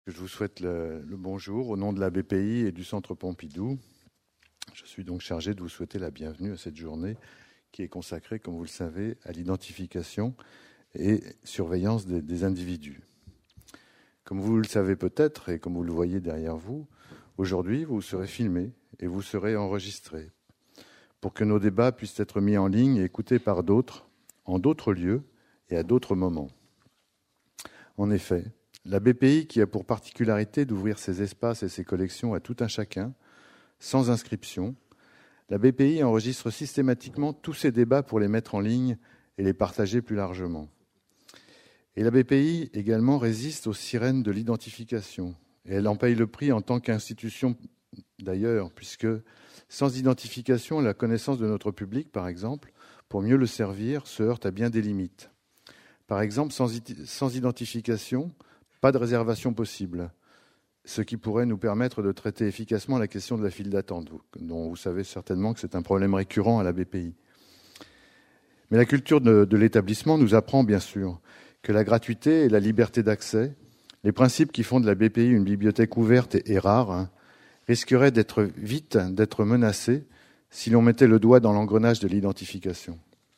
Je vous souhaite le bonjour au nom de la BPI et du Centre Pompidou. Je suis donc chargé de vous souhaiter la bienvenue à cette journée qui est consacrée, comme vous le savez, à l'identification et surveillance des individus. Comme vous le savez peut-être et comme vous le voyez derrière vous, aujourd'hui vous serez filmé et vous serez enregistré pour que nos débats puissent être mis en ligne et écoutés par d'autres, en d'autres lieux et à d'autres moments. En effet, la BPI, qui a pour particularité d'ouvrir ses espaces et ses collections à tout un chacun, sans inscription, la BPI enregistre systématiquement tous ces débats pour les mettre en ligne et les partager plus largement. Et la BPI également résiste aux sirènes de l'identification. Et elle en paye le prix en tant qu'institution d'ailleurs, puisque sans identification, la connaissance de notre public, par exemple, pour mieux le servir, se heurte à bien des limites. Par exemple, sans identification, pas de réservation possible, ce qui pourrait nous permettre de traiter efficacement la question de la file d'attente, dont vous savez certainement que c'est un problème récurrent à la BPI. Mais la culture de l'établissement nous apprend bien sûr que la gratuité et la liberté d'accès, les principes qui font de la BPI une bibliothèque ouverte et rare, risqueraient vite d'être menacés si l'on mettait le doigt dans l'engrenage de l'identification.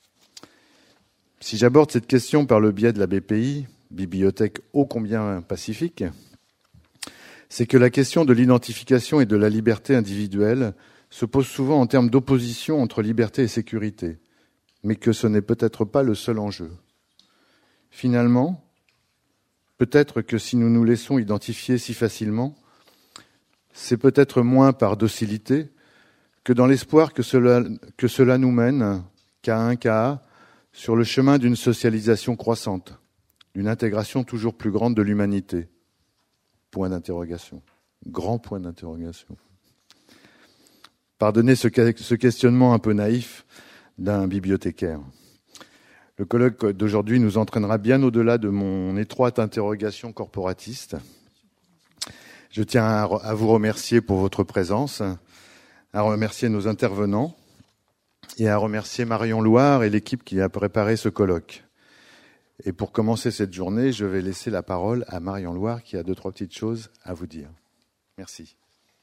Si j'aborde cette question par le biais de la BPI, bibliothèque ô combien pacifique, c'est que la question de l'identification et de la liberté individuelle se pose souvent en termes d'opposition entre liberté et sécurité, mais que ce n'est peut-être pas le seul enjeu. Finalement, peut-être que si nous nous laissons identifier si facilement, c'est peut-être moins par docilité que dans l'espoir que cela nous mène, cas un, cas A, sur le chemin d'une socialisation croissante, d'une intégration toujours plus grande de l'humanité. Point d'interrogation. Grand point d'interrogation. Pardonnez ce questionnement un peu naïf d'un bibliothécaire. Le colloque d'aujourd'hui nous entraînera bien au-delà de mon étroite interrogation corporatiste. Je tiens à vous remercier pour votre présence, à remercier nos intervenants et à remercier Marion Loire et l'équipe qui a préparé ce colloque. Et pour commencer cette journée, je vais laisser la parole à Marion Loire qui a 2-3 petites choses à vous dire. Merci.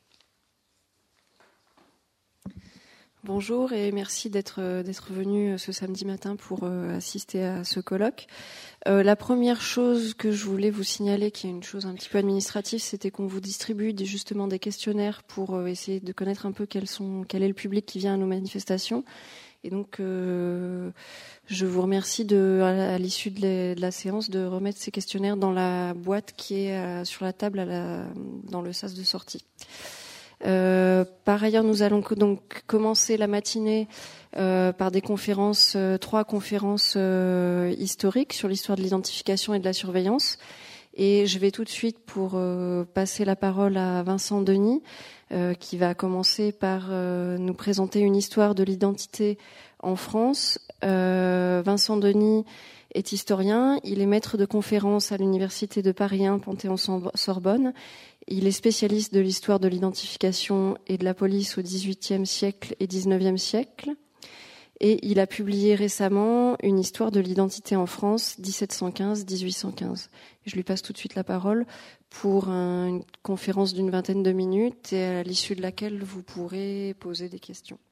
Bonjour et merci d'être venu ce samedi matin pour assister à ce colloque. La première chose que je voulais vous signaler, qui est une chose un petit peu administrative, c'était qu'on vous distribue justement des questionnaires pour essayer de connaître un peu quel est le public qui vient à nos manifestations. Et donc, je vous remercie à l'issue de la séance de remettre ces questionnaires dans la boîte qui est sur la table dans le sas de sortie. Par ailleurs, nous allons donc commencer la matinée par des conférences, 3 conférences historiques sur l'histoire de l'identification et de la surveillance. Et je vais tout de suite pour passer la parole à Vincent Denis, qui va commencer par nous présenter une histoire de l'identité en France. Vincent Denis est historien, il est maître de conférences à l'université de Paris 1 Panthéon-Sorbonne. Il est spécialiste de l'histoire de l'identification et de la police au XVIIIe siècle et XIXe siècle. Et il a publié récemment une histoire de l'identité en France, 1715-1815. Je lui passe tout de suite la parole pour une conférence d'une 20aine de minutes et à l'issue de laquelle vous pourrez poser des questions.